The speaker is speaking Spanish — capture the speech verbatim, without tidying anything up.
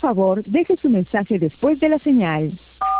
favor, deje su mensaje después de la señal.